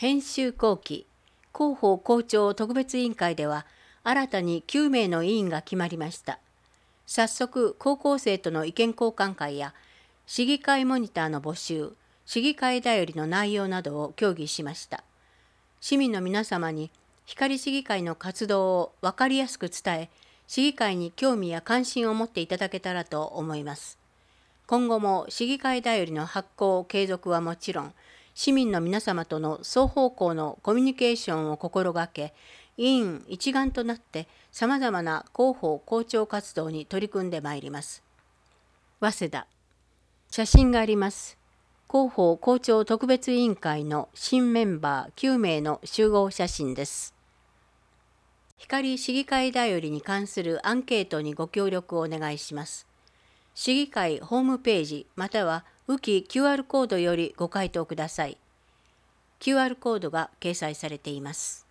編集後期広報校長特別委員会では新たに9名の委員が決まりました。早速高校生との意見交換会や市議会モニターの募集、市議会だよりの内容などを協議しました。市民の皆様に光市議会の活動を分かりやすく伝え、市議会に興味や関心を持っていただけたらと思います。今後も市議会だよりの発行継続はもちろん、市民の皆様との双方向のコミュニケーションを心がけ、委員一丸となってさまざまな広報校長活動に取り組んでまいります。早稲田。写真があります。広報校長特別委員会の新メンバー9名の集合写真です。光市議会だよりに関するアンケートにご協力をお願いします。市議会ホームページまたはウキ QR コードよりご回答ください。QR コードが掲載されています。